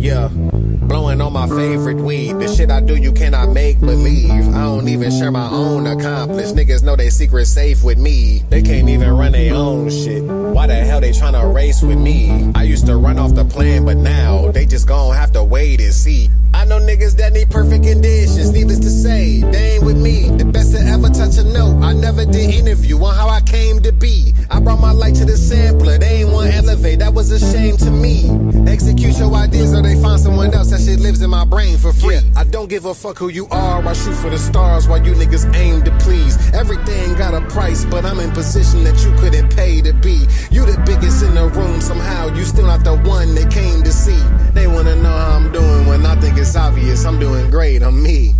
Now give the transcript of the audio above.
Yeah, blowing on my favorite weed. The shit I do you cannot make believe. I don't even share my own accomplice. Niggas know they secret safe with me. They can't even run their own shit. Why the hell they tryna race with me? I used to run off the plan, but now they just gon' have to wait and see. I know niggas that need perfect conditions. Needless to say, they ain't with me. The best to ever touch a note. I never did interview on how I came to be. I brought my light to the sampler. They ain't want elevate. That was a shame to me. Execute your ideas or they find someone else. That shit lives in my brain for free. Yeah, I don't give a fuck who you are. I shoot for the stars while you niggas aim to please. Everything got a price, but I'm in position that you couldn't pay to be. You the biggest in the room. Somehow you still not the one they came to see. They wanna know how I'm doing when I think it's obvious I'm doing great. I'm me.